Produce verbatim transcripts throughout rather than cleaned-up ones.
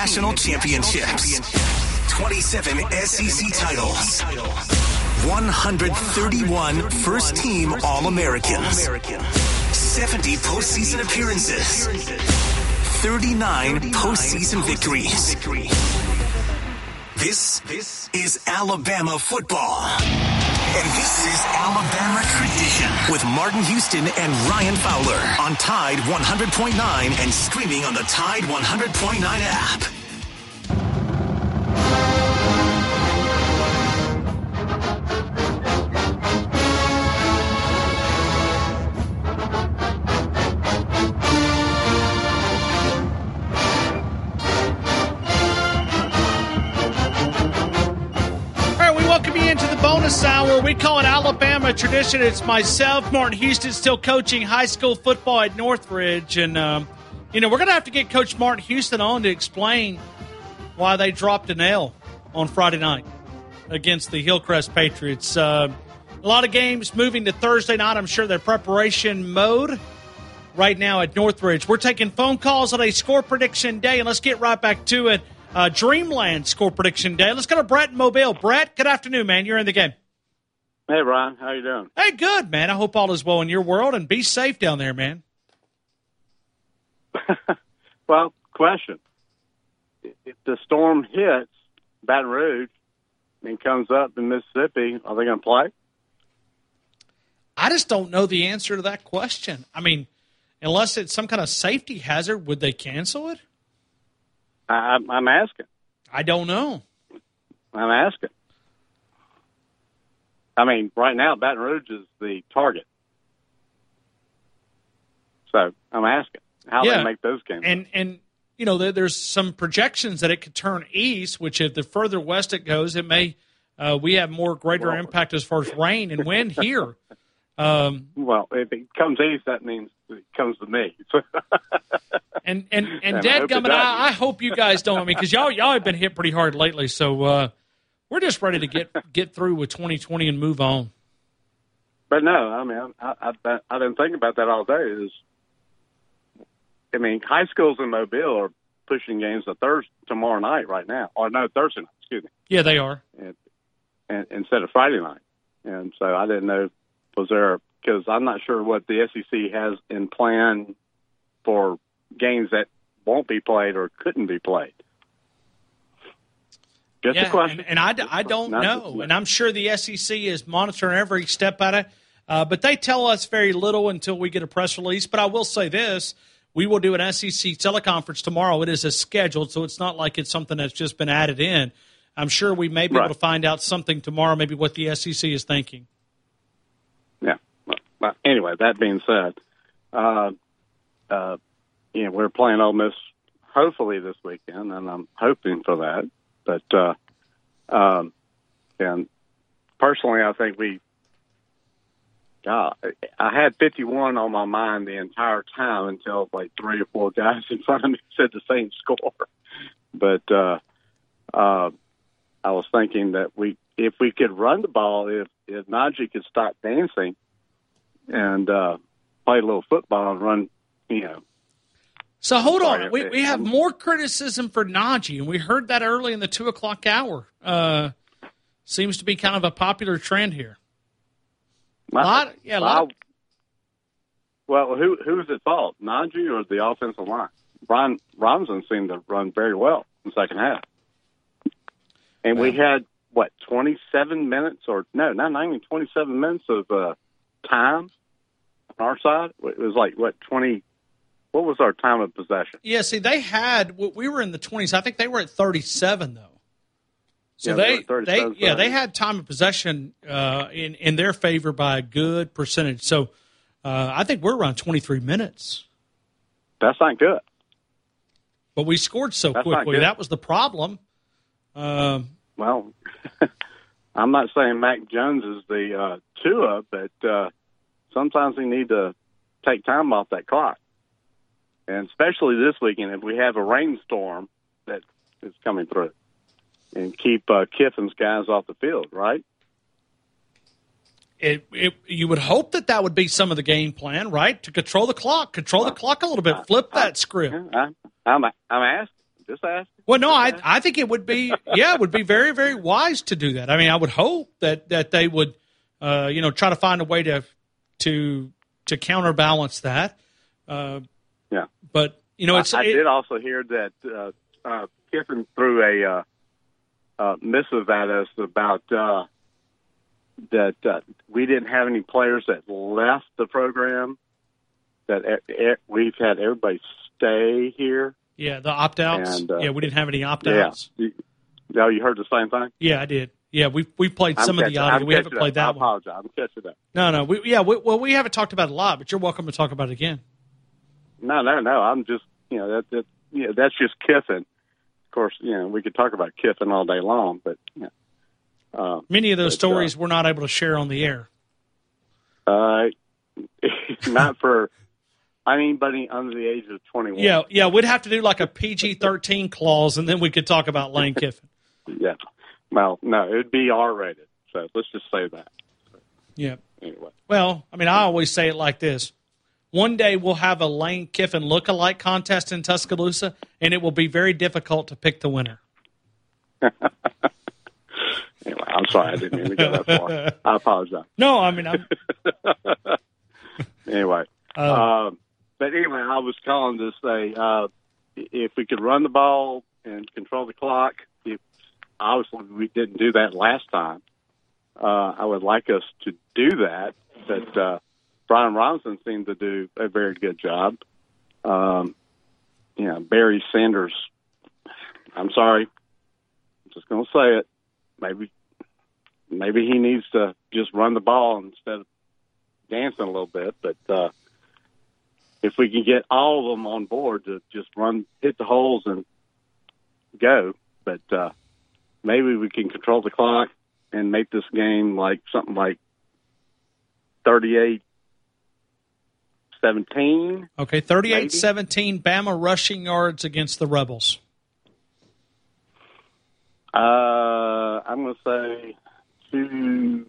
national championships, twenty-seven S E C titles, one hundred thirty-one first-team All-Americans, seventy postseason appearances, thirty-nine postseason victories. This, this is Alabama football. And this is Alabama tradition with Martin Houston and Ryan Fowler on Tide one hundred point nine and streaming on the Tide one hundred point nine app. Bonus hour, we call it Alabama tradition. It's myself, Martin Houston, still coaching high school football at Northridge. And, um, you know, we're going to have to get Coach Martin Houston on to explain why they dropped an L on Friday night against the Hillcrest Patriots. Uh, a lot of games moving to Thursday night. I'm sure they're preparation mode right now at Northridge. We're taking phone calls on a score prediction day, and let's get right back to it. Uh, Dreamland score prediction day. Let's go to Brett in Mobile. Brett, good afternoon, man. You're in the game. Hey, Ryan. How you doing? Hey, good, man. I hope all is well in your world, and be safe down there, man. Well, question. If the storm hits Baton Rouge and comes up in Mississippi, are they going to play? I just don't know the answer to that question. I mean, unless it's some kind of safety hazard, would they cancel it? I, I'm asking. I don't know. I'm asking. I mean, right now, Baton Rouge is the target. So I'm asking how yeah. they make those games. And, and you know, there, there's some projections that it could turn east, which if the further west it goes, it may uh, we have more greater well, impact as far as rain and wind here. Um, well, if it comes east, that means it comes to me. and and and, and dadgummit, I, I hope you guys don't. I mean, because y'all y'all have been hit pretty hard lately, so uh, we're just ready to get get through with twenty twenty and move on. But no, I mean, I I, I didn't think about that all day. Is I mean, high schools in Mobile are pushing games to Thursday tomorrow night right now, or no Thursday night. Excuse me. Yeah, they are. And, and instead of Friday night, and so I didn't know. Was there, because I'm not sure what the S E C has in plan for games that won't be played or couldn't be played. Just yeah, a question. And, and I, I don't not know. And I'm sure the S E C is monitoring every step at it. Uh, but they tell us very little until we get a press release. But I will say this. We will do an S E C teleconference tomorrow. It is a scheduled, so it's not like it's something that's just been added in. I'm sure we may be right. able to find out something tomorrow, maybe what the S E C is thinking. Yeah. Well, anyway, that being said, uh, uh, you know, we're playing Ole Miss hopefully this weekend, and I'm hoping for that. But uh, um, and personally, I think we. God, I had fifty-one on my mind the entire time until like three or four guys in front of me said the same score. But uh, uh, I was thinking that we, if we could run the ball, if, if Najee could stop dancing and uh, play a little football and run, you know. So hold on, we we have more criticism for Najee, and we heard that early in the two o'clock hour. Uh, seems to be kind of a popular trend here. My, lot, yeah, lot. Well, who who's at fault, Najee or the offensive line? Ron Robinson seemed to run very well in the second half, and well, we had what twenty-seven minutes, or no, not even twenty-seven minutes of uh, time on our side. It was like what twenty. What was our time of possession? Yeah, see, they had we were in the twenties. I think they were at thirty-seven though. So yeah, they, they yeah, they had time of possession uh, in, in their favor by a good percentage. So uh, I think we're around twenty-three minutes. That's not good. But we scored so That's quickly. That was the problem. Um, well, I'm not saying Mac Jones is the uh, Tua, but uh, sometimes we need to take time off that clock. And especially this weekend, if we have a rainstorm that is coming through. And keep uh, Kiffin's guys off the field, right? It, it, you would hope that that would be some of the game plan, right? To control the clock, control well, the clock a little bit, flip I, that script. I, I'm I'm asking Just ask. Well, no, I ask. I think it would be yeah, it would be very very wise to do that. I mean, I would hope that that they would, uh, you know, try to find a way to to to counterbalance that. Uh, yeah, but you know, it's. I, I it, did also hear that uh, uh, Kiffin threw a uh, uh, missive at us about uh, that uh, we didn't have any players that left the program. That e- e- we've had everybody stay here. Yeah, the opt-outs. And, uh, yeah, we didn't have any opt-outs. Yeah. You, no, you heard the same thing? Yeah, I did. Yeah, we we played I'm some catching, of the audio. I'm We haven't played up. that I one. apologize. I'm catching up. No, no. We, yeah, we, well, we haven't talked about it a lot, but you're welcome to talk about it again. No, no, no. I'm just, you know, that, that you know, that's just Kiffin. Of course, you know, we could talk about Kiffin all day long, but you know, uh, many of those but, stories uh, we're not able to share on the air. Uh, not for anybody under the age of twenty-one. Yeah, yeah. We'd have to do like a P G thirteen clause, and then we could talk about Lane Kiffin. Yeah. Well, no, it would be R-rated. So let's just say that. Yeah. Anyway. Well, I mean, I always say it like this. One day we'll have a Lane Kiffin look-alike contest in Tuscaloosa, and it will be very difficult to pick the winner. Anyway, I'm sorry. I didn't mean to go that far. I apologize. No, I mean, I'm... Anyway. Uh, um, but anyway, I was calling to say uh, if we could run the ball and control the clock, if, obviously we didn't do that last time. Uh, I would like us to do that, but uh, Brian Robinson seemed to do a very good job. Um, you know, Barry Sanders, I'm sorry, I'm just going to say it. Maybe, maybe he needs to just run the ball instead of dancing a little bit. But uh, if we can get all of them on board to just run, hit the holes and go, but uh, maybe we can control the clock and make this game like something like thirty-eight seventeen. Okay, thirty-eight seventeen, Bama rushing yards against the Rebels. Uh, I'm going to say two,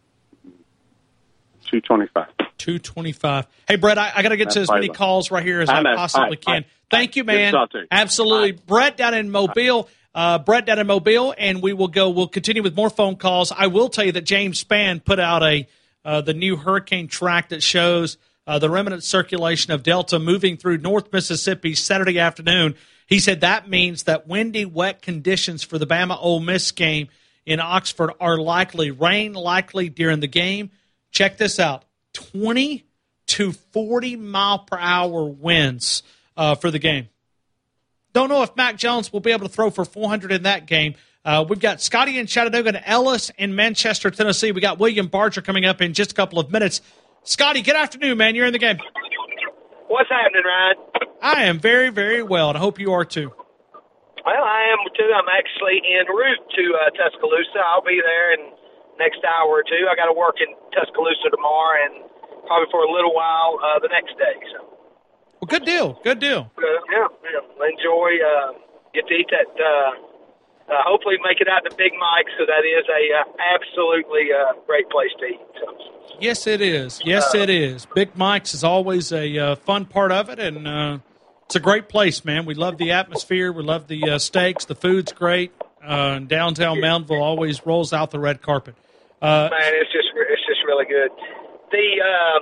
two twenty-five. two twenty-five. Hey, Brett, I, I got to get That's to as many fine. calls right here as I I, know. possibly All right, can. all right, Thank all you, right. Good man. to talk to you. Absolutely. All right. Brett down in Mobile. Uh, Brett down in Mobile, and we will go. We'll continue with more phone calls. I will tell you that James Spann put out a uh, the new hurricane track that shows uh, the remnant circulation of Delta moving through North Mississippi Saturday afternoon. He said that means that windy, wet conditions for the Bama Ole Miss game in Oxford are likely. Rain likely during the game. Check this out: twenty to forty mile per hour winds uh, for the game. Don't know if Mac Jones will be able to throw for four hundred in that game. Uh, we've got Scotty in Chattanooga and Ellis in Manchester, Tennessee. We got William Barger coming up in just a couple of minutes. Scotty, good afternoon, man. You're in the game. What's happening, Ryan? I am very, very well, and I hope you are too. Well, I am too. I'm actually en route to uh, Tuscaloosa. I'll be there in the next hour or two. I got to work in Tuscaloosa tomorrow and probably for a little while uh, the next day. So. Well, good deal. Good deal. Uh, yeah, yeah. Enjoy. Uh, get to eat that. Uh, uh, hopefully, make it out to Big Mike's. So that is a uh, absolutely uh, great place to eat. So. Yes, it is. Yes, uh, it is. Big Mike's is always a uh, fun part of it, and uh, it's a great place, man. We love the atmosphere. We love the uh, steaks. The food's great. Uh, and downtown Moundsville always rolls out the red carpet. Uh, Man, it's just it's just really good. The um,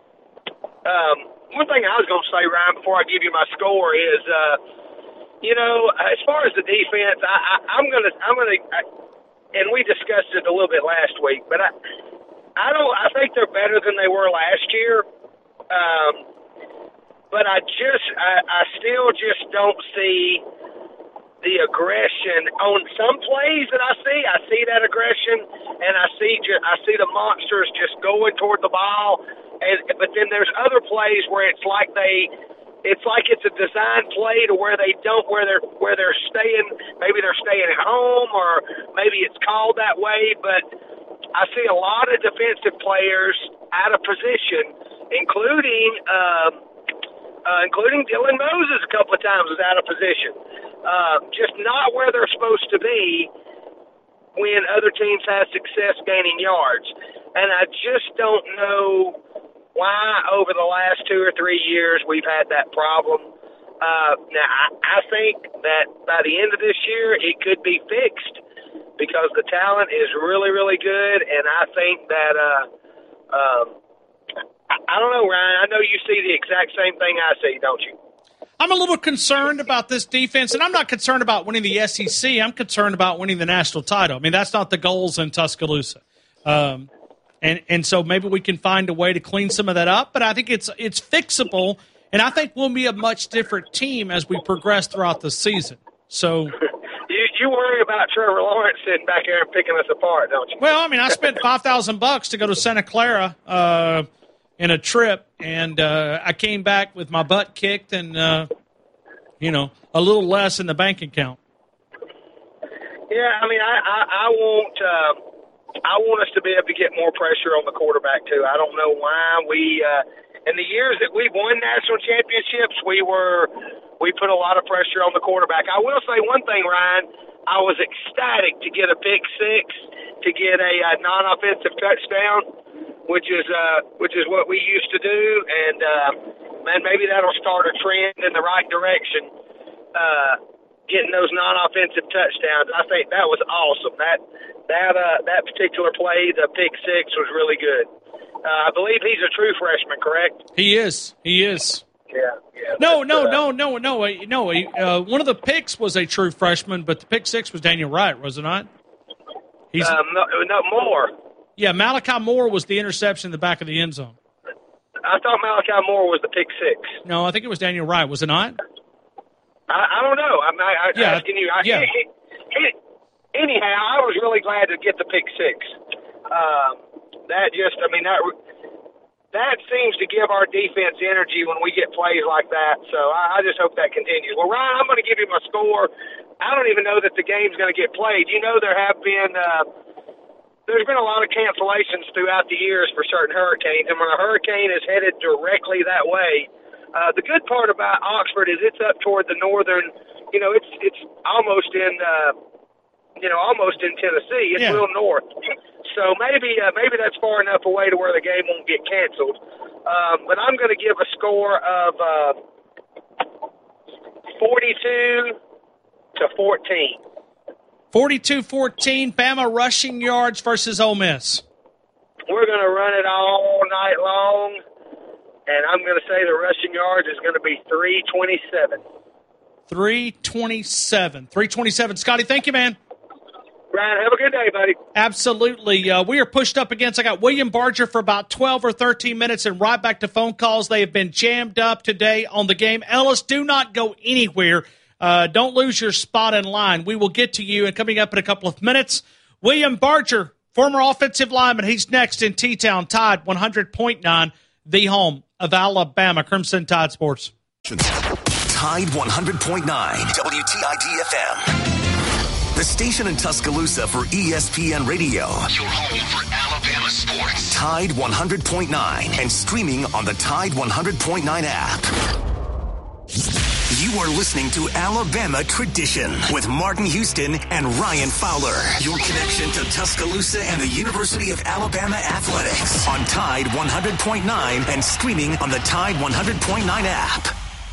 um, one thing I was going to say, Ryan, before I give you my score is, uh, you know, as far as the defense, I, I, I'm gonna, I'm gonna, I, and we discussed it a little bit last week, but I, I don't, I think they're better than they were last year. Um, but I just, I, I still just don't see the aggression on some plays that I see. I see that aggression, and I see, ju- I see the monsters just going toward the ball. And, but then there's other plays where it's like they, it's like it's a design play to where they don't, where they're, where they're staying, maybe they're staying at home or maybe it's called that way. But I see a lot of defensive players out of position, including, um, uh, including Dylan Moses a couple of times was out of position. Uh, just not where they're supposed to be when other teams have success gaining yards. And I just don't know why over the last two or three years we've had that problem. Uh, now, I, I think that by the end of this year, it could be fixed because the talent is really, really good, and I think that uh, um, I, I don't know, Ryan. I know you see the exact same thing I see, don't you? I'm a little concerned about this defense, and I'm not concerned about winning the S E C. I'm concerned about winning the national title. I mean, that's not the goals in Tuscaloosa. Um, and, and so maybe we can find a way to clean some of that up, but I think it's it's fixable, and I think we'll be a much different team as we progress throughout the season. So you, you worry about Trevor Lawrence sitting back there and picking us apart, don't you? Well, I mean, I spent five thousand bucks to go to Santa Clara uh, in a trip, and uh, I came back with my butt kicked and, uh, you know, a little less in the bank account. Yeah, I mean, I, I, I want uh, I want us to be able to get more pressure on the quarterback, too. I don't know why we uh, – in the years that we've won national championships, we were we put a lot of pressure on the quarterback. I will say one thing, Ryan. I was ecstatic to get a pick six, to get a, a non-offensive touchdown, which is uh, which is what we used to do, and uh, man, maybe that'll start a trend in the right direction. Uh, getting those non-offensive touchdowns, I think that was awesome. That that uh, that particular play, the pick six, was really good. Uh, I believe he's a true freshman, correct? He is. He is. Yeah. yeah no, no, uh, no, no, no, no, no. Uh, one of the picks was a true freshman, but the pick six was Daniel Wright, was it not? He's um, no, no more. Yeah, Malachi Moore was the interception in the back of the end zone. I thought Malachi Moore was the pick six. No, I think it was Daniel Wright. Was it not? I, I don't know. I'm I, I, yeah. asking you. I, yeah. He, he, anyhow, I was really glad to get the pick six. Um, that just, I mean, that that seems to give our defense energy when we get plays like that. So I, I just hope that continues. Well, Ryan, I'm going to give you my score. I don't even know that the game's going to get played. You know, there have been uh, there's been a lot of cancellations throughout the years for certain hurricanes, and when a hurricane is headed directly that way, uh, the good part about Oxford is it's up toward the northern. You know, it's it's almost in uh, you know almost in Tennessee. It's yeah. real north. So maybe uh, maybe that's far enough away to where the game won't get canceled. Um, but I'm going to give a score of uh, forty-two to fourteen. forty-two fourteen, Bama rushing yards versus Ole Miss. We're going to run it all night long, and I'm going to say the rushing yards is going to be three twenty-seven. three twenty-seven. three twenty-seven. Scotty, thank you, man. Ryan, have a good day, buddy. Absolutely. Uh, we are pushed up against, I got William Barger for about twelve or thirteen minutes and right back to phone calls. They have been jammed up today on the game. Ellis, do not go anywhere. Uh, don't lose your spot in line. We will get to you, and coming up in a couple of minutes, William Barger, former offensive lineman. He's next in T-Town. Tide one hundred point nine, the home of Alabama. Crimson Tide Sports. Tide one hundred point nine, W T I D F M. The station in Tuscaloosa for E S P N Radio. Your home for Alabama sports. Tide one hundred point nine and streaming on the Tide one hundred point nine app. You are listening to Alabama Tradition with Martin Houston and Ryan Fowler. Your connection to Tuscaloosa and the University of Alabama athletics on Tide one hundred point nine and streaming on the Tide one hundred point nine app.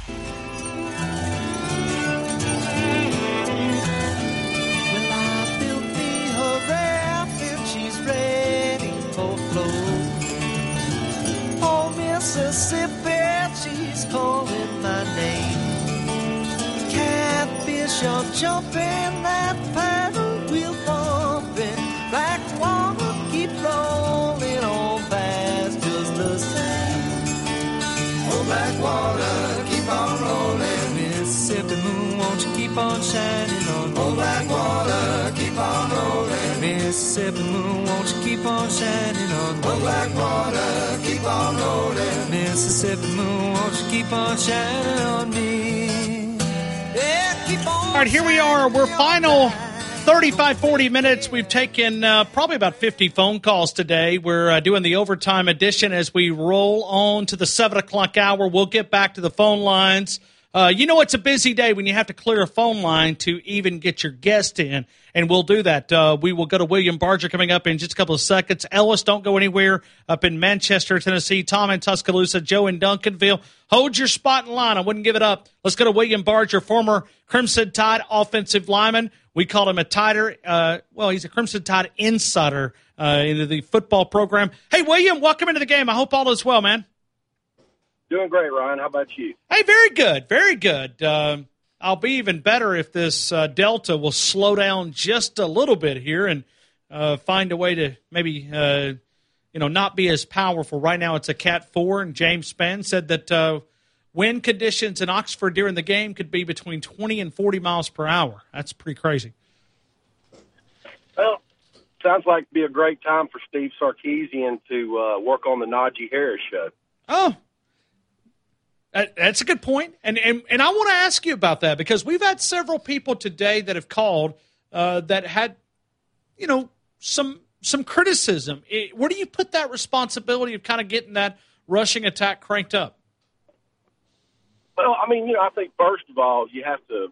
Mississippi, she's calling my name. Catfish are jumping, that paddle wheel bumping. Black water keep rolling on fast, just the same. Oh, black water keep on rolling. Mississippi moon, won't you keep on shining on me? Oh, black water keep on rolling. Mississippi moon, won't you keep on shining on me? Oh, black water keep on rolling. Mississippi moon, won't you keep on shining on me? Yeah, keep on. All right, here we are. We're final thirty-five, forty minutes. We've taken uh, probably about fifty phone calls today. We're uh, doing the overtime edition as we roll on to the seven o'clock hour. We'll get back to the phone lines. Uh, you know it's a busy day when you have to clear a phone line to even get your guest in, and we'll do that. Uh, we will go to William Barger coming up in just a couple of seconds. Ellis, don't go anywhere up in Manchester, Tennessee. Tom in Tuscaloosa. Joe in Duncanville. Hold your spot in line. I wouldn't give it up. Let's go to William Barger, former Crimson Tide offensive lineman. We call him a Tider. Uh, well, he's a Crimson Tide insider uh, into the football program. Hey, William, welcome into the game. I hope all is well, man. Doing great, Ryan. How about you? Hey, very good, very good. Uh, I'll be even better if this uh, Delta will slow down just a little bit here and uh, find a way to maybe, uh, you know, not be as powerful. Right now it's a Cat four, and James Spann said that uh, wind conditions in Oxford during the game could be between twenty and forty miles per hour. That's pretty crazy. Well, sounds like it'd be a great time for Steve Sarkisian to uh, work on the Najee Harris show. Oh, that's a good point. And, and and I want to ask you about that because we've had several people today that have called uh, that had, you know, some some criticism. It, where do you put that responsibility of kind of getting that rushing attack cranked up? Well, I mean, you know, I think first of all, you have to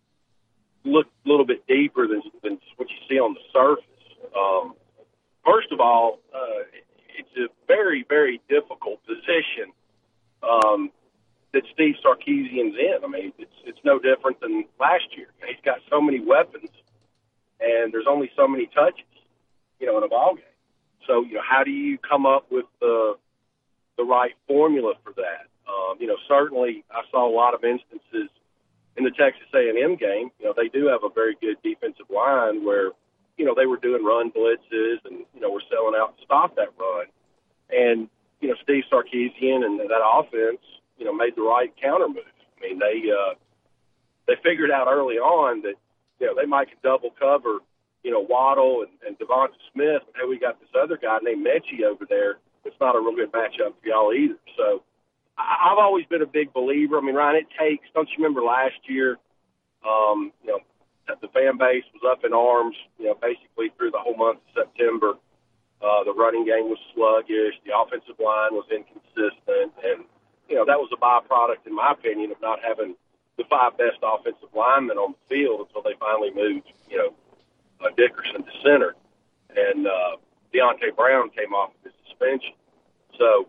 look a little bit deeper than, than what you see on the surface. Um, first of all, uh, it's a very, very difficult position um, that Steve Sarkisian's in. I mean, it's it's no different than last year. He's got so many weapons, and there's only so many touches, you know, in a ball game. So, you know, how do you come up with the the right formula for that? Um, you know, certainly I saw a lot of instances in the Texas A and M game. You know, they do have a very good defensive line where, you know, they were doing run blitzes and, you know, were selling out to stop that run. And, you know, Steve Sarkisian and that offense, you know, made the right counter move. I mean, they uh, they figured out early on that, you know, they might could double cover, you know, Waddle and, and Devonta Smith, but hey, we got this other guy named Mechie over there. It's not a real good matchup for y'all either. So I, I've always been a big believer. I mean, Ryan, it takes, don't you remember last year, um, you know, the fan base was up in arms, you know, basically through the whole month of September. Uh, the running game was sluggish. The offensive line was inconsistent. And, you know, that was a byproduct, in my opinion, of not having the five best offensive linemen on the field until they finally moved, you know, uh, Dickerson to center. And uh, Deontay Brown came off of his suspension. So,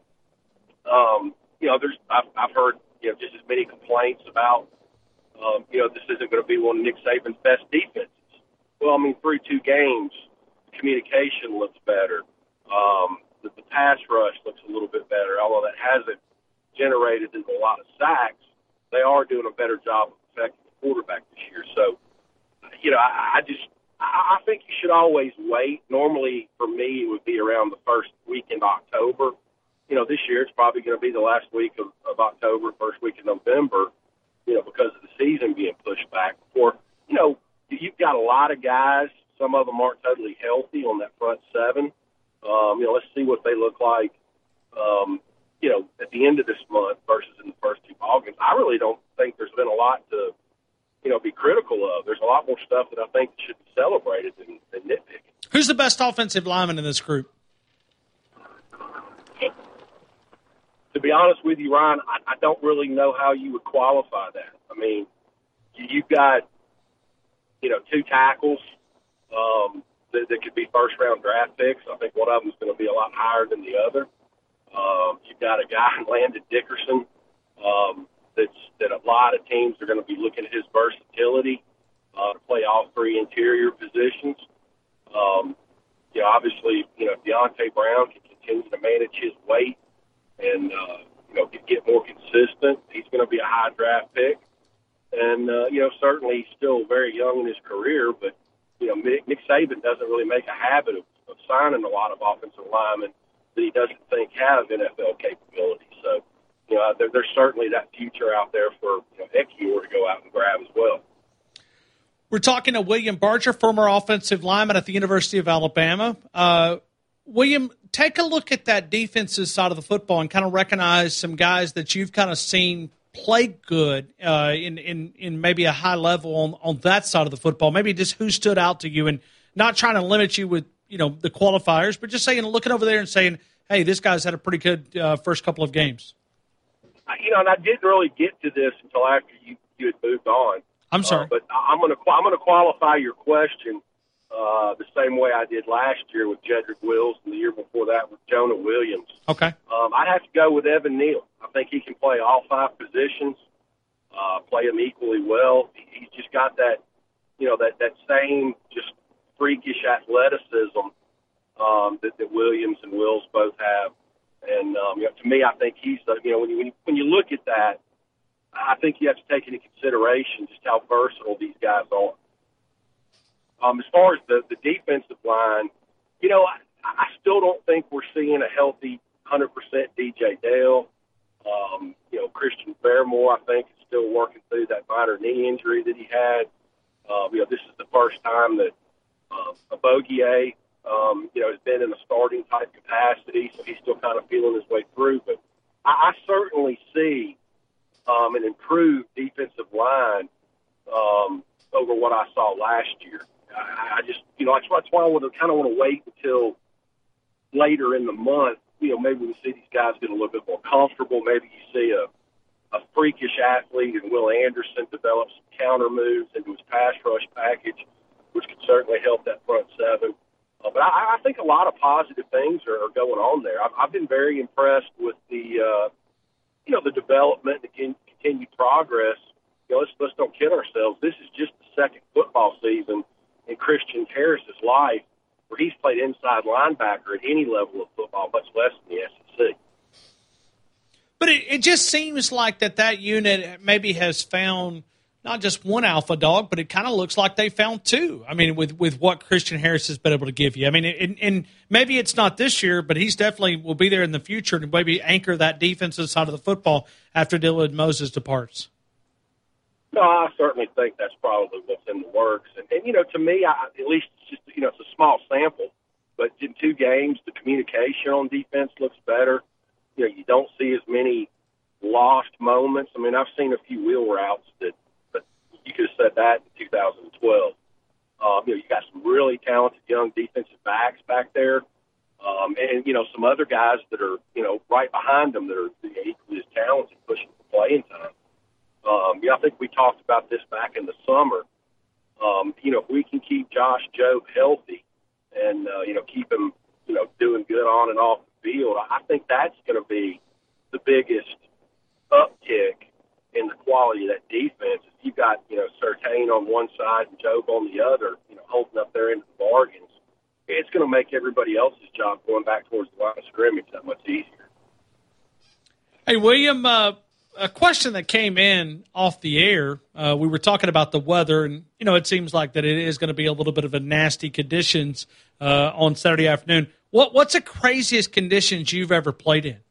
um, you know, there's I've, I've heard, you know, just as many complaints about, um, you know, this isn't going to be one of Nick Saban's best defenses. Well, I mean, through two games, communication looks better. Um, the, the pass rush looks a little bit better, although that hasn't generated a lot of sacks. They are doing a better job of protecting the quarterback this year. So, you know, I, I just I think you should always wait. Normally, for me, it would be around the first week in October. You know, this year it's probably going to be the last week of, of October, first week of November, you know, because of the season being pushed back. Before, you know, you've got a lot of guys. Some of them aren't totally healthy on that front seven. Um, you know, let's see what they look like, um, you know, at the end of this month versus in the first two ball games. I really don't think there's been a lot to, you know, be critical of. There's a lot more stuff that I think should be celebrated than, than nitpicking. Who's the best offensive lineman in this group? To be honest with you, Ryan, I, I don't really know how you would qualify that. I mean, you, you've got, you know, two tackles um, that, that could be first-round draft picks. I think one of them is going to be a lot higher than the other. Um, you've got a guy in Landon Dickerson um, that's that a lot of teams are going to be looking at his versatility uh, to play all three interior positions. Um, you know, obviously, you know, Deontay Brown can continue to manage his weight and, uh, you know, get more consistent. He's going to be a high draft pick. And, uh, you know, certainly he's still very young in his career, but, you know, Nick, Nick Saban doesn't really make a habit of, of signing a lot of offensive linemen that he doesn't think have N F L capability. So, you know, there, there's certainly that future out there for, you know, Ekiyor to go out and grab as well. We're talking to William Barger, former offensive lineman at the University of Alabama. Uh, William, take a look at that defensive side of the football and kind of recognize some guys that you've kind of seen play good uh, in, in, in maybe a high level on, on that side of the football. Maybe just who stood out to you, and not trying to limit you with, you know, the qualifiers, but just saying, looking over there and saying, hey, this guy's had a pretty good uh, first couple of games. I, you know, and I didn't really get to this until after you, you had moved on. I'm sorry. Uh, but I'm going to I'm going to qualify your question uh, the same way I did last year with Jedrick Wills and the year before that with Jonah Williams. Okay. Um, I'd have to go with Evan Neal. I think he can play all five positions, uh, play them equally well. He, he's just got that, you know, that, that same just freakish athleticism um, that, that Williams and Wills both have. And um, you know, to me, I think he's the, you know, when you, when you when you look at that, I think you have to take into consideration just how versatile these guys are. Um, as far as the, the defensive line, you know, I, I still don't think we're seeing a healthy one hundred percent D J Dale. Um, you know, Christian Barmore, I think, is still working through that minor knee injury that he had. Um, you know, this is the first time that uh, Abogier, um, you know, has been in a starting type capacity, so he's still kind of feeling his way through. But I, I certainly see um, an improved defensive line um, over what I saw last year. I, I just, you know, that's why, that's why I want to kind of want to wait until later in the month. You know, maybe we see these guys get a little bit more comfortable. Maybe you see a, a freakish athlete and Will Anderson develop some counter moves into his pass rush package, which could certainly help that front seven. Uh, but I, I think a lot of positive things are, are going on there. I've, I've been very impressed with the, uh, you know, the development and continued progress. You know, let's, let's don't kid ourselves. This is just the second football season in Christian Harris's life where he's played inside linebacker at any level of football, much less in the S E C. But it, it just seems like that that unit maybe has found not just one alpha dog, but it kind of looks like they found two. I mean, with, with what Christian Harris has been able to give you. I mean, and, and maybe it's not this year, but he's definitely will be there in the future to maybe anchor that defensive side of the football after Dylan Moses departs. No, I certainly think that's probably what's in the works. And, and you know, to me, I, at least it's just, you know, it's a small sample, but in two games, the communication on defense looks better. You know, you don't see as many lost moments. I mean, I've seen a few wheel routes that, but you could have said that in two thousand twelve. Um, you know, you got some really talented young defensive backs back there. Um, and, you know, some other guys that are, you know, right behind them that are you know, equally as talented pushing for playing time. Um, yeah, I think we talked about this back in the summer. Um, you know, if we can keep Josh Jobe healthy and, uh, you know, keep him, you know, doing good on and off the field, I think that's going to be the biggest uptick in the quality of that defense. If you've got, you know, Surtain on one side and Jobe on the other, you know, holding up their end of the bargains, it's going to make everybody else's job going back towards the line of scrimmage that much easier. Hey, William, uh, a question that came in off the air, uh, we were talking about the weather, and, you know, it seems like that it is going to be a little bit of a nasty conditions uh, on Saturday afternoon. What What's the craziest conditions you've ever played in?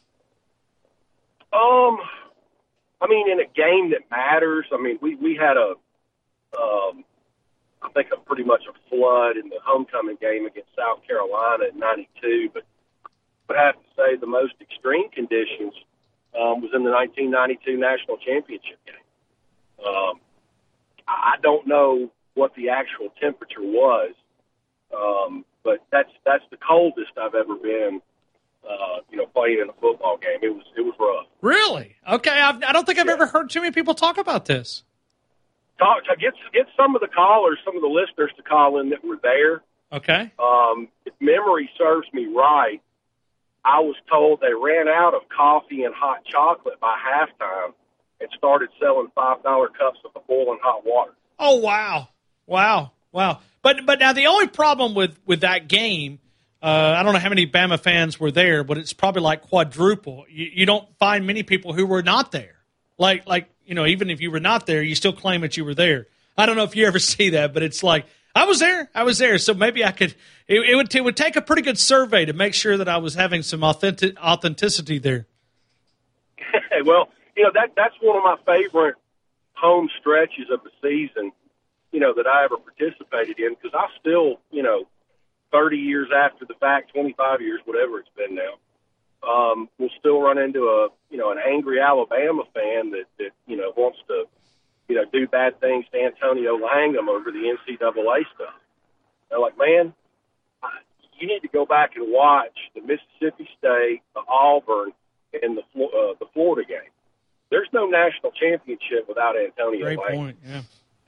Um, I mean, in a game that matters, I mean, we, we had a, um, I think a pretty much a flood in the homecoming game against South Carolina in ninety-two, but I have to say the most extreme conditions um, was in the nineteen ninety-two National Championship game. Um, I don't know what the actual temperature was, um, but that's that's the coldest I've ever been. Uh, you know, playing in a football game, it was it was rough. Really? Okay, I've, I don't think I've yeah. ever heard too many people talk about this. Talk, get get some of the callers, some of the listeners to call in that were there. Okay. Um, if memory serves me right, I was told they ran out of coffee and hot chocolate by halftime and started selling five dollar cups of boiling hot water. Oh wow, wow, wow! But but now the only problem with, with that game, uh, I don't know how many Bama fans were there, but it's probably like quadruple. You, you don't find many people who were not there. Like like you know, even if you were not there, you still claim that you were there. I don't know if you ever see that, but it's like I was there, I was there. So maybe I could. It, it would it would take a pretty good survey to make sure that I was having some authentic authenticity there. Well, you know that that's one of my favorite home stretches of the season, you know, that I ever participated in, because I still, you know, thirty years after the fact, twenty-five years, whatever it's been now, um, will still run into a, you know, an angry Alabama fan that, that, you know, wants to, you know, do bad things to Antonio Langham over the N C double A stuff. They're like, man, you need to go back and watch the Mississippi State, the Auburn, in the uh, the Florida game. There's no national championship without Antonio Great Lane. point. Yeah.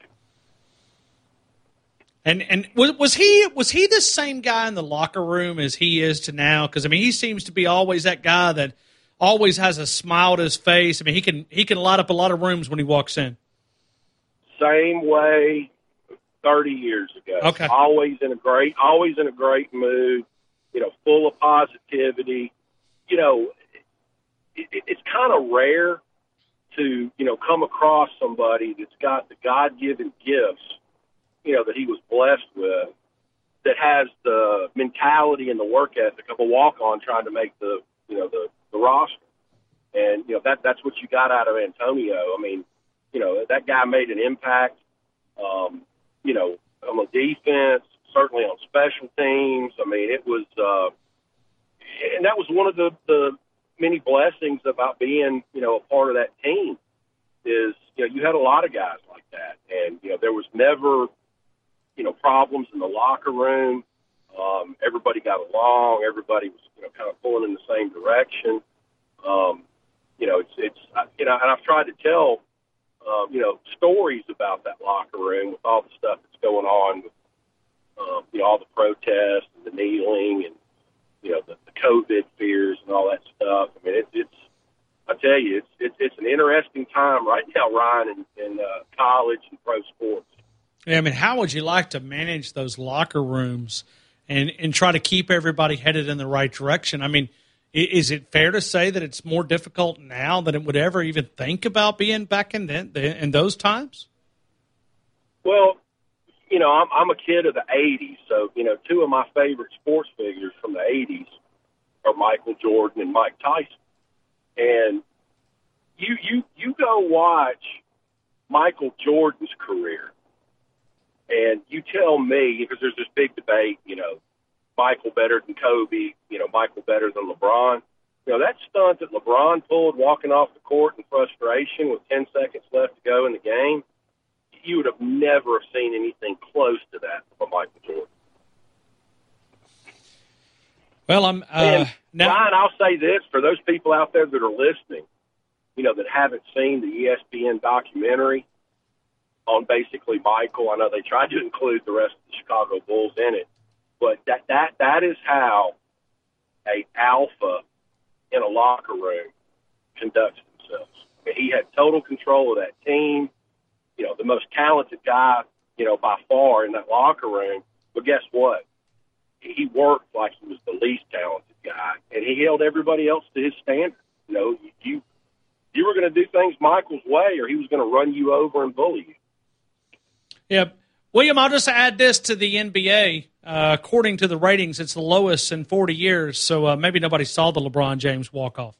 And and was was he was he the same guy in the locker room as he is to now? Because I mean, he seems to be always that guy that always has a smile to his face. I mean, he can he can light up a lot of rooms when he walks in. Same way thirty years ago. Okay. Always in a great, always in a great mood. You know, full of positivity. You know, it, it's kind of rare to you know come across somebody that's got the God-given gifts, you know, that he was blessed with, that has the mentality and the work ethic of a walk-on trying to make the, you know, the, the roster. And, you know, that that's what you got out of Antonio. I mean, you know, that guy made an impact, um, you know, on the defense, certainly on special teams. I mean, it was, uh, and that was one of the, the many blessings about being, you know, a part of that team is, you know, you had a lot of guys like that. And, you know, there was never, you know, problems in the locker room. Um, everybody got along. Everybody was, you know, kind of pulling in the same direction. Um, you know, it's, it's, you know, and I've tried to tell, um, you know, stories about that locker room with all the stuff that's going on with, um, you know, all the protests and the kneeling and, you know, the, the COVID fears and all that stuff. I mean, it, it's, I tell you, it's, it's, it's an interesting time right now, Ryan, in, in uh, college and pro sports. Yeah, I mean, how would you like to manage those locker rooms and, and try to keep everybody headed in the right direction? I mean, is it fair to say that it's more difficult now than it would ever even think about being back in the, in those times? Well, you know, I'm, I'm a kid of the eighties, so, you know, two of my favorite sports figures from the eighties are Michael Jordan and Mike Tyson. And you you you go watch Michael Jordan's career, and you tell me, because there's this big debate, you know, Michael better than Kobe, you know, Michael better than LeBron. You know, that stunt that LeBron pulled walking off the court in frustration with ten seconds left to go in the game, you would have never have seen anything close to that from Michael Jordan. Well, I'm uh, now. Ryan, I'll say this for those people out there that are listening, you know, that haven't seen the E S P N documentary on basically Michael. I know they tried to include the rest of the Chicago Bulls in it, but that that that is how a alpha in a locker room conducts themselves. I mean, he had total control of that team. You know, the most talented guy, you know, by far in that locker room. But guess what? He worked like he was the least talented guy, and he held everybody else to his standard. You know, you you were going to do things Michael's way, or he was going to run you over and bully you. Yeah. William, I'll just add this to the N B A. Uh, according to the ratings, it's the lowest in forty years, so uh, maybe nobody saw the LeBron James walk-off.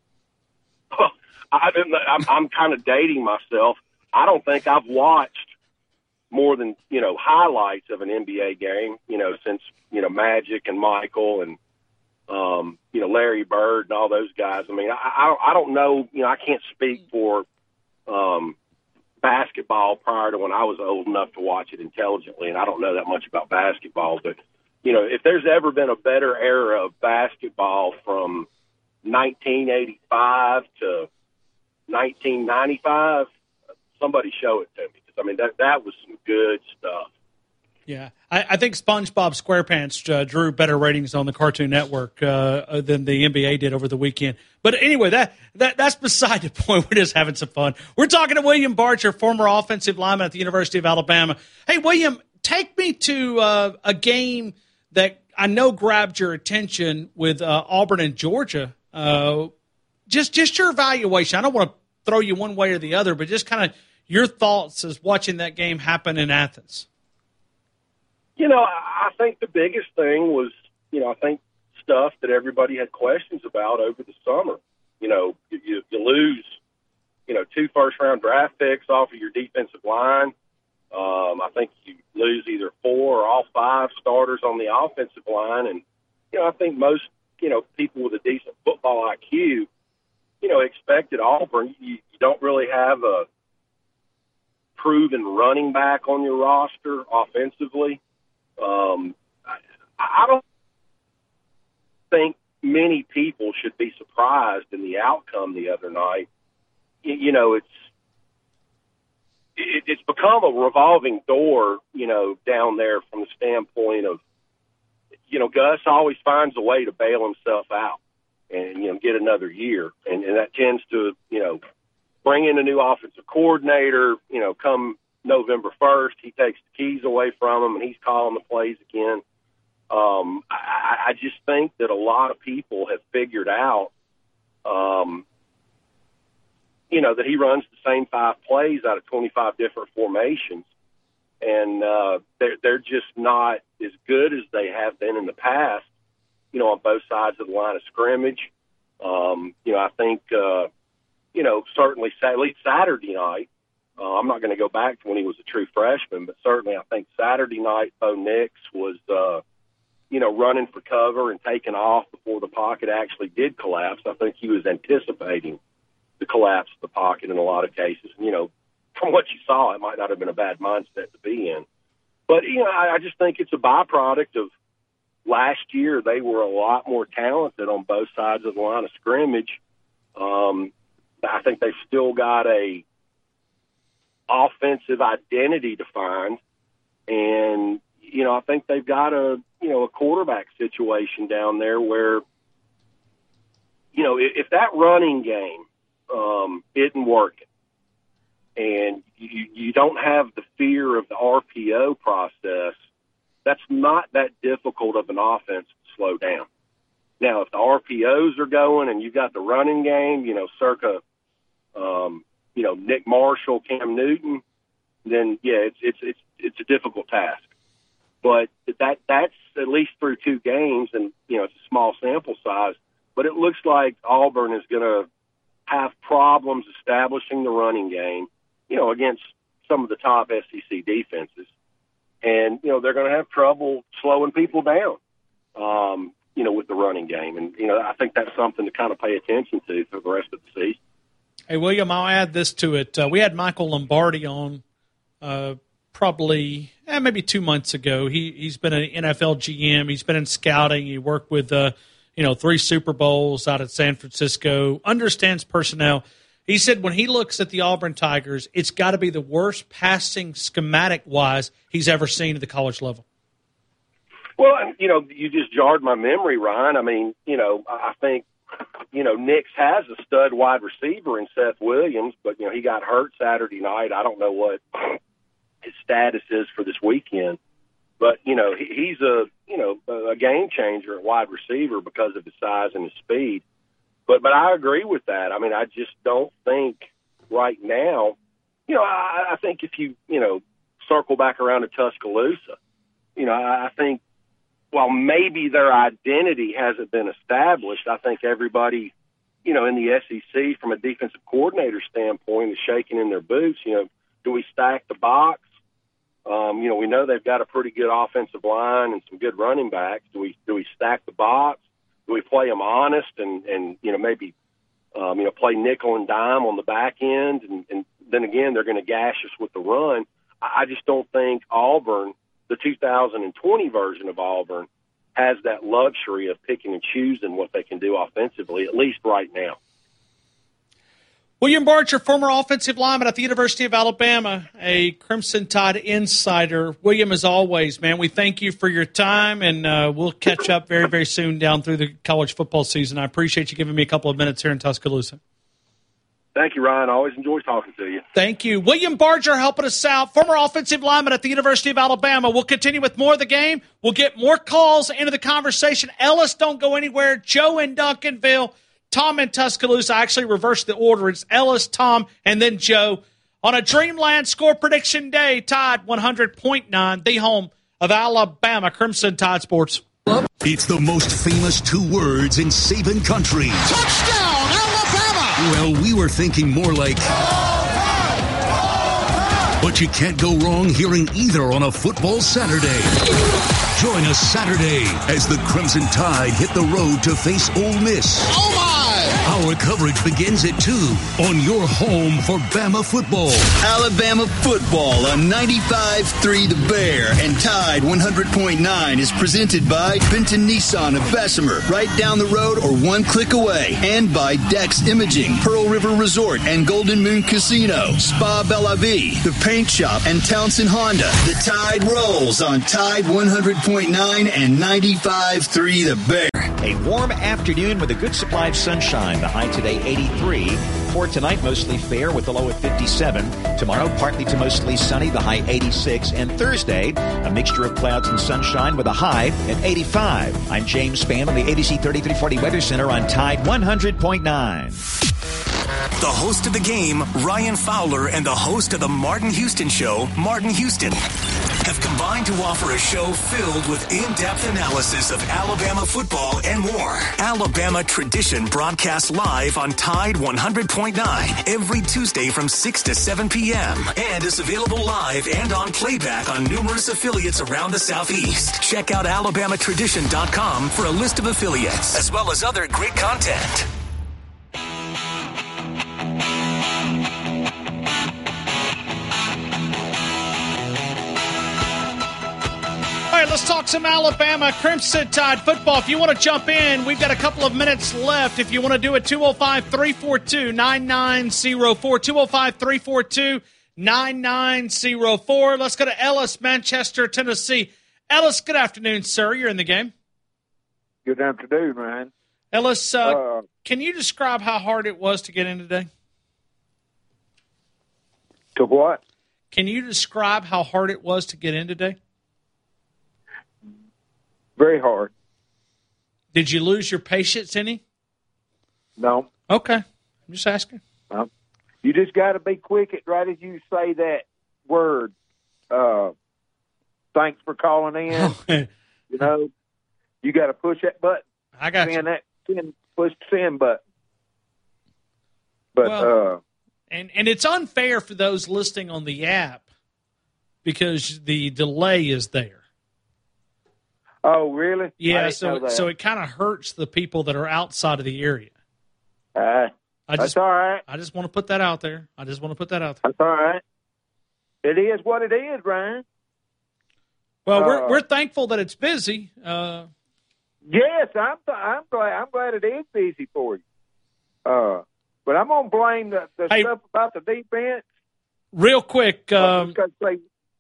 I didn't, I'm, I'm kind of dating myself. I don't think I've watched more than, you know, highlights of an N B A game, you know, since, you know, Magic and Michael and, um, you know, Larry Bird and all those guys. I mean, I, I, I don't know, you know, I can't speak for um, basketball prior to when I was old enough to watch it intelligently, and I don't know that much about basketball. But, you know, if there's ever been a better era of basketball from nineteen eighty-five to nineteen ninety-five, somebody show it to me. I mean, that that was some good stuff. Yeah, I, I think SpongeBob SquarePants uh, drew better ratings on the Cartoon Network uh, than the N B A did over the weekend. But anyway, that, that that's beside the point. We're just having some fun. We're talking to William Barcher, former offensive lineman at the University of Alabama. Hey, William, take me to uh, a game that I know grabbed your attention with uh, Auburn and Georgia. Uh, just just your evaluation. I don't want to throw you one way or the other, but just kind of your thoughts as watching that game happen in Athens. You know, I think the biggest thing was, you know, I think stuff that everybody had questions about over the summer. You know, you, you lose, you know, two first-round draft picks off of your defensive line. Um, I think you lose either four or all five starters on the offensive line. And, you know, I think most, you know, people with a decent football I Q, you know, expected Auburn. You, you don't really have a proven running back on your roster offensively. Um, I, I don't think many people should be surprised in the outcome the other night. You, you know, it's it, it's become a revolving door, you know, down there from the standpoint of, you know, Gus always finds a way to bail himself out and, you know, get another year. And, and that tends to, you know, bring in a new offensive coordinator, you know, come November first, he takes the keys away from him and he's calling the plays again. Um, I, I just think that a lot of people have figured out, um, you know, that he runs the same five plays out of twenty-five different formations. And uh, they're, they're just not as good as they have been in the past, you know, on both sides of the line of scrimmage. Um, you know, I think, uh, you know, certainly at least Saturday night, uh, I'm not going to go back to when he was a true freshman, but certainly I think Saturday night, Bo Nix was, uh, you know, running for cover and taking off before the pocket actually did collapse. I think he was anticipating the collapse of the pocket in a lot of cases. You know, from what you saw, it might not have been a bad mindset to be in. But, you know, I, I just think it's a byproduct of last year. They were a lot more talented on both sides of the line of scrimmage. Um, I think they've still got a offensive identity defined. And, you know, I think they've got a, you know, a quarterback situation down there where, you know, if, if that running game um, isn't working, and you, you don't have the fear of the R P O process, that's not that difficult of an offense to slow down. Now, if the R P Os are going and you've got the running game, you know, circa, um, you know, Nick Marshall, Cam Newton, then, yeah, it's it's it's it's a difficult task. But that that's at least through two games, and, you know, it's a small sample size. But it looks like Auburn is going to have problems establishing the running game, you know, against some of the top S E C defenses. And, you know, they're going to have trouble slowing people down, um, you know, with the running game. And, you know, I think that's something to kind of pay attention to for the rest of the season. Hey, William, I'll add this to it. Uh, we had Michael Lombardi on uh, probably eh, maybe two months ago. He, he's been an N F L G M. He's been in scouting. He worked with, uh, you know, three Super Bowls out at San Francisco, understands personnel. He said when he looks at the Auburn Tigers, it's got to be the worst passing schematic-wise he's ever seen at the college level. Well, you know, you just jarred my memory, Ryan. I mean, you know, I think, you know, Nix has a stud wide receiver in Seth Williams, but, you know, he got hurt Saturday night. I don't know what his status is for this weekend. But, you know, he, he's a, you know, a game changer at wide receiver because of his size and his speed. But but I agree with that. I mean, I just don't think right now, you know, I, I think if you, you know, circle back around to Tuscaloosa, you know, I, I think while maybe their identity hasn't been established, I think everybody, you know, in the S E C from a defensive coordinator standpoint is shaking in their boots. You know, do we stack the box? Um, you know, we know they've got a pretty good offensive line and some good running backs. Do we do we stack the box? Do we play them honest and, and you know, maybe, um, you know, play nickel and dime on the back end? And, and then again, they're going to gash us with the run. I just don't think Auburn, the two thousand twenty version of Auburn, has that luxury of picking and choosing what they can do offensively, at least right now. William Barger, former offensive lineman at the University of Alabama, a Crimson Tide insider. William, as always, man, we thank you for your time, and uh, we'll catch up very, very soon down through the college football season. I appreciate you giving me a couple of minutes here in Tuscaloosa. Thank you, Ryan. I always enjoy talking to you. Thank you. William Barger helping us out, former offensive lineman at the University of Alabama. We'll continue with more of the game. We'll get more calls into the conversation. Ellis, don't go anywhere. Joe in Duncanville. Tom in Tuscaloosa. I actually reversed the order. It's Ellis, Tom, and then Joe. On a Dreamland Score Prediction Day, Tide one hundred point nine, the home of Alabama Crimson Tide Sports. It's the most famous two words in Saban country. Touchdown, Alabama! Well, we were thinking more like... But you can't go wrong hearing either on a football Saturday. Join us Saturday as the Crimson Tide hit the road to face Ole Miss. Oh, my! Our coverage begins at two on your home for Bama football. Alabama football on ninety-five point three The Bear and Tide one hundred point nine is presented by Benton Nissan of Bessemer, right down the road or one click away, and by Dex Imaging, Pearl River Resort and Golden Moon Casino, Spa Bella V, The Paint Shop, and Townsend Honda. The Tide rolls on Tide one hundred point nine and ninety-five point three The Bear. A warm afternoon with a good supply of sunshine. The high today, eighty-three. For tonight, mostly fair with the low at fifty-seven. Tomorrow, partly to mostly sunny, the high eighty-six. And Thursday, a mixture of clouds and sunshine with a high at eighty-five. I'm James Spann on the A B C thirty-three forty Weather Center on Tide one hundred point nine. The host of the game, Ryan Fowler, and the host of the Martin Houston Show, Martin Houston, have combined to offer a show filled with in-depth analysis of Alabama football and more. Alabama Tradition broadcasts live on Tide one hundred point nine every Tuesday from six to seven p.m. and is available live and on playback on numerous affiliates around the Southeast. Check out alabama tradition dot com for a list of affiliates, as well as other great content. All right, let's talk some Alabama Crimson Tide football. If you want to jump in, we've got a couple of minutes left. If you want to do it, two oh five, three four two, nine nine oh four, two oh five, three four two, nine nine oh four. Let's go to Ellis, Manchester, Tennessee. Ellis, good afternoon, sir. You're in the game. Good afternoon, man. Ellis, uh, Uh, can you describe how hard it was to get in today? To what? Can you describe how hard it was to get in today? Very hard. Did you lose your patience any? No. Okay. I'm just asking. No. You just got to be quick at right as you say that word. Uh, thanks for calling in. You know, you got to push that button. I got send you. That, send, push the send button. But, Well, uh, And and it's unfair for those listening on the app because the delay is there. oh, really? I Yeah, didn't know so that. so it kind of hurts the people that are outside of the area. Uh, I that's just all right. I just want to put that out there. I just want to put that out there. That's all right. It is what it is, Ryan. Well, we're Uh, we're thankful that it's busy. Uh, Yes, I'm. I'm glad. I'm glad it is busy for you. Uh, but I'm gonna blame the, the Hey. stuff about the defense. real quick, um, Because they-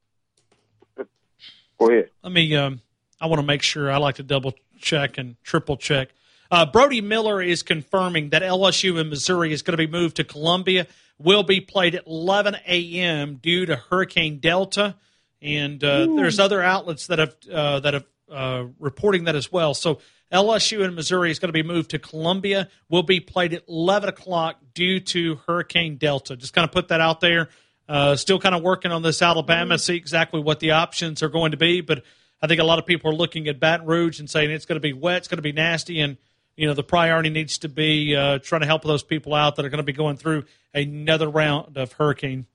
Go ahead. let me. Um, I want to make sure. I like to double check and triple check. Uh, Brody Miller is confirming that L S U in Missouri is going to be moved to Columbia. Will be played at eleven a.m. due to Hurricane Delta, and uh, there's other outlets that have uh, that have uh, reporting that as well. So L S U in Missouri is going to be moved to Columbia. Will be played at eleven o'clock due to Hurricane Delta. Just kind of put that out there. Uh, still kind of working on this Alabama, see exactly what the options are going to be, but I think a lot of people are looking at Baton Rouge and saying it's going to be wet, it's going to be nasty, and you know the priority needs to be uh, trying to help those people out that are going to be going through another round of hurricane.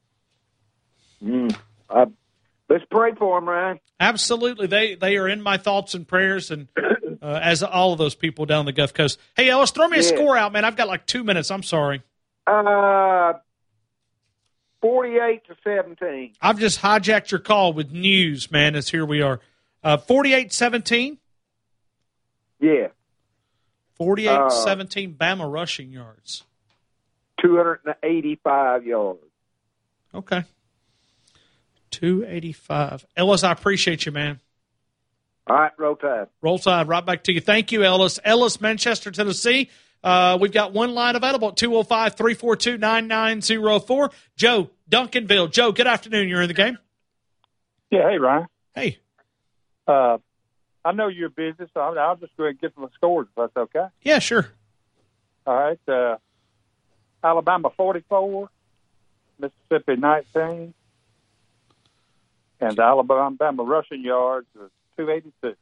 Mm, I, let's pray for them, Ryan. Absolutely, they they are in my thoughts and prayers, and uh, as all of those people down the Gulf Coast. Hey, Ellis, throw me a Yeah. score out, man. I've got like two minutes. I'm sorry. Uh, forty-eight to seventeen. I've just hijacked your call with news, man. As here we are, uh, forty-eight seventeen. Yeah, forty-eight seventeen Bama rushing yards. two hundred eighty-five yards. Okay. two eighty-five. Ellis, I appreciate you, man. All right, roll tide. Roll Tide, right back to you. Thank you, Ellis. Ellis, Manchester, Tennessee. Uh, we've got one line available at two oh five, three four two, nine nine oh four. Joe, Duncanville. Joe, good afternoon. You're in the game. Yeah, hey, Ryan. Hey. Uh, I know you're busy, so I'll, I'll just go ahead and get some scores if that's okay. Yeah, sure. All right. Uh, Alabama forty-four, Mississippi nineteen, and the Alabama rushing yards are two eighty-two.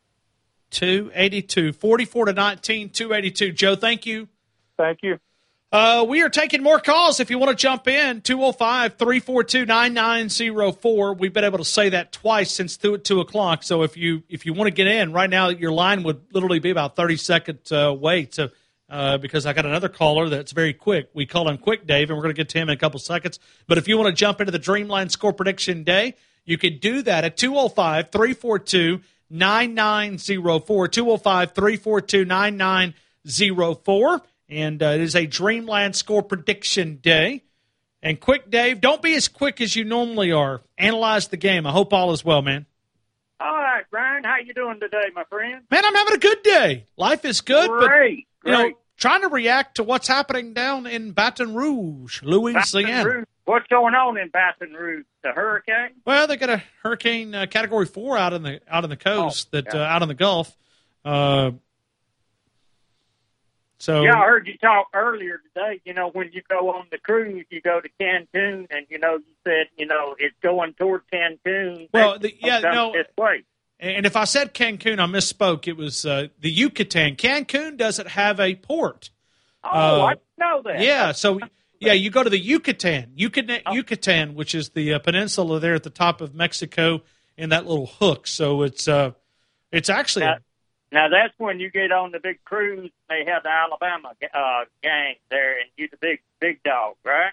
two eighty-two. forty-four to nineteen, two eighty-two. Joe, thank you. Thank you. Uh, we are taking more calls if you want to jump in. two oh five, three four two, nine nine oh four. We've been able to say that twice since two, two o'clock. So if you if you want to get in, right now your line would literally be about thirty seconds uh, wait. So uh, because I got another caller that's very quick. We call him Quick Dave, and we're going to get to him in a couple seconds. But if you want to jump into the Dreamland Score Prediction Day, you can do that at two oh five, three four two, nine nine oh four, two oh five, three four two, nine nine oh four. And uh, it is a Dreamland Score Prediction Day. And Quick Dave, don't be as quick as you normally are. Analyze the game. I hope all is well, man. All right, Brian, how you doing today, my friend? Man, I'm having a good day. Life is good. Great, but, you great. know, trying to react to what's happening down in Baton Rouge, Louisiana. Baton Rouge. What's going on in Baton Rouge? The hurricane? Well, they got a hurricane uh, category four out in the out on the coast, oh, that yeah. uh, out in the Gulf. Uh, so yeah, I heard you talk earlier today. You know, when you go on the cruise, you go to Cancun, and you know, you said, you know, it's going toward Cancun. Well, the, yeah, no. This way. And if I said Cancun, I misspoke. It was uh, the Yucatan. Cancun doesn't have a port. Oh, uh, I know that. Yeah, so yeah, you go to the Yucatan, Yucatan, oh. Yucatan, which is the uh, peninsula there at the top of Mexico in that little hook. So it's uh, it's actually. Now, now that's when you get on the big cruise. They have the Alabama uh, gang there, and you the big big dog, right?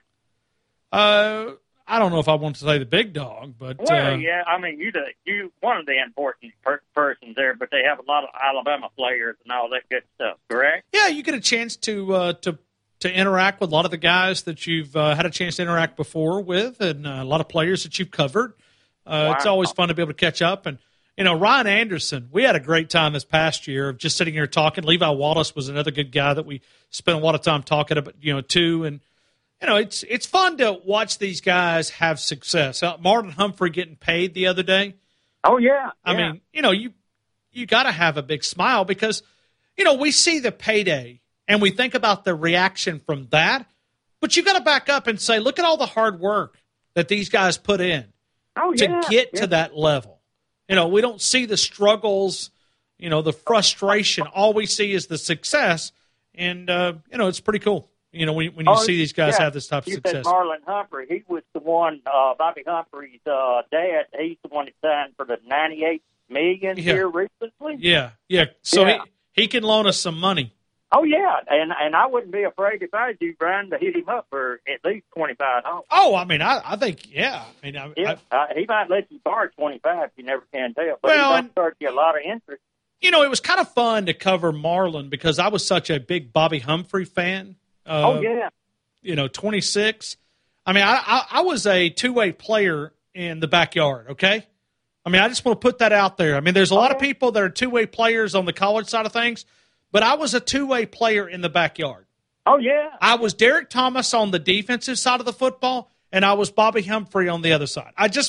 Uh. I don't know if I want to say the big dog, but well, uh, yeah. I mean, you the you one of the important per- persons there, but they have a lot of Alabama players and all that good stuff. Correct? Yeah, you get a chance to uh, to to interact with a lot of the guys that you've uh, had a chance to interact before with, and uh, a lot of players that you've covered. Uh, wow. It's always fun to be able to catch up. And you know, Ryan Anderson, we had a great time this past year of just sitting here talking. Levi Wallace was another good guy that we spent a lot of time talking about, you know, too, and. You know, it's it's fun to watch these guys have success. Uh, Martin Humphrey getting paid the other day. Oh, yeah. I yeah. mean, you know, you you got to have a big smile because, you know, we see the payday and we think about the reaction from that. But you got to back up and say, look at all the hard work that these guys put in oh, to yeah. get yeah. to that level. You know, we don't see the struggles, you know, the frustration. All we see is the success. And, uh, you know, it's pretty cool. You know, when, when you oh, see these guys yeah. have this type of you success. Said Marlon Humphrey, he was the one, uh, Bobby Humphrey's uh, dad, he's the one that signed for the ninety-eight million dollars yeah. here recently. Yeah, yeah. So yeah. He, he can loan us some money. Oh, yeah, and and I wouldn't be afraid if I was you, Brian, to hit him up for at least twenty-five dollars. Oh, I mean, I, I think, yeah. I mean, I, yeah, I, uh, he might let you borrow twenty-five. You never can tell. But well, he's going to start you a lot of interest. You know, it was kind of fun to cover Marlon because I was such a big Bobby Humphrey fan. Uh, oh, yeah. You know, twenty-six. I mean, I, I, I was a two-way player in the backyard, okay? I mean, I just want to put that out there. I mean, there's a lot okay. of people that are two-way players on the college side of things, but I was a two-way player in the backyard. Oh, yeah. I was Derek Thomas on the defensive side of the football, and I was Bobby Humphrey on the other side. I just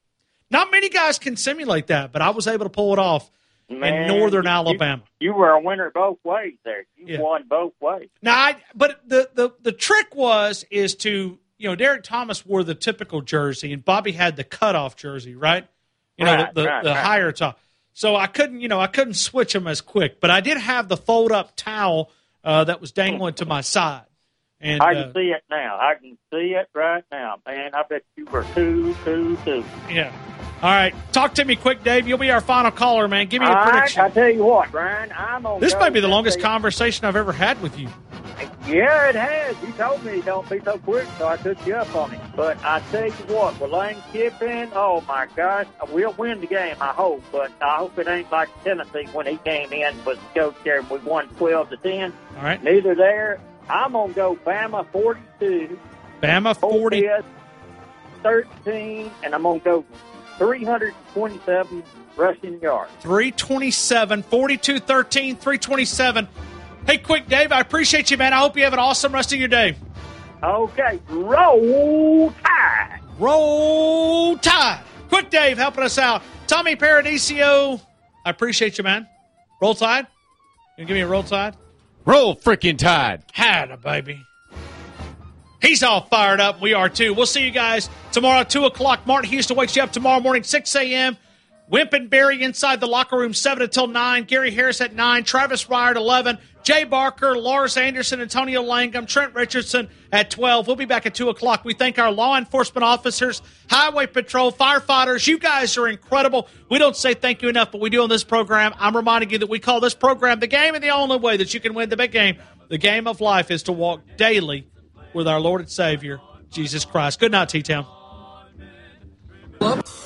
– not many guys can simulate that, but I was able to pull it off. Man, in northern you, Alabama. You, you were a winner both ways there. You yeah. won both ways. Now, I, but the, the, the trick was is to, you know, Derek Thomas wore the typical jersey, and Bobby had the cutoff jersey, right? You know, right, the, the, right, the right. higher top. So I couldn't, you know, I couldn't switch them as quick, but I did have the fold-up towel uh, that was dangling to my side. And I can uh, see it now. I can see it right now, man. I bet you were two, two, two. Yeah. All right. Talk to me quick, Dave. You'll be our final caller, man. Give me All a prediction. right, I tell you what, Brian. I'm on. This might be the longest say, conversation I've ever had with you. Yeah, it has. You told me don't be so quick, so I took you up on it. But I tell you what, with Lane Kiffin, oh my gosh, we'll win the game, I hope. But I hope it ain't like Tennessee when he came in was coach there and we won twelve to ten. All right. Neither there. I'm gonna go Bama forty-two. Bama forty. thirteen, and I'm gonna go three hundred twenty-seven rushing yards. three twenty-seven, forty-two thirteen, three twenty-seven. Hey, quick, Dave, I appreciate you, man. I hope you have an awesome rest of your day. Okay, roll tide. Roll tide. Quick, Dave, helping us out. Tommy Paradiso, I appreciate you, man. Roll tide. You give me a roll tide? Roll freaking tide. Had a baby. He's all fired up. We are, too. We'll see you guys tomorrow at two o'clock. Martin Houston wakes you up tomorrow morning, six a.m. Wimp and Barry inside the locker room, seven until nine. Gary Harris at nine. Travis Ryer at eleven. Jay Barker, Lars Anderson, Antonio Langham, Trent Richardson at twelve. We'll be back at two o'clock. We thank our law enforcement officers, highway patrol, firefighters. You guys are incredible. We don't say thank you enough, but we do on this program. I'm reminding you that we call this program the game and the only way that you can win the big game. The game of life is to walk daily with our Lord and Savior, Jesus Christ. Good night, T-Town.